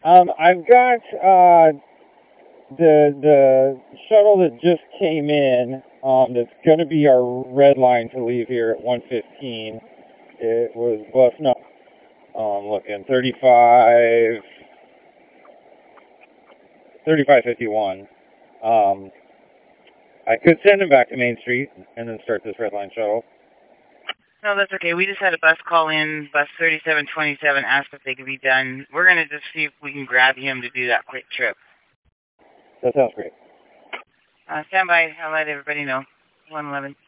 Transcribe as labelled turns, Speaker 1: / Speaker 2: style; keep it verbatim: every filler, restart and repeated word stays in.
Speaker 1: Um, I've got uh, the the shuttle that just came in. Um, that's going to be our red line to leave here at one fifteen. It was bus no, um, looking thirty-five, thirty-five fifty-one. Um, I could send him back to Main Street and then start this red line shuttle.
Speaker 2: No, that's okay. We just had a bus call in, bus thirty-seven twenty-seven, asked if they could be done. We're going to just see if we can grab him to do that quick trip.
Speaker 1: That sounds great.
Speaker 2: Uh, stand by. I'll let everybody know. one eleven.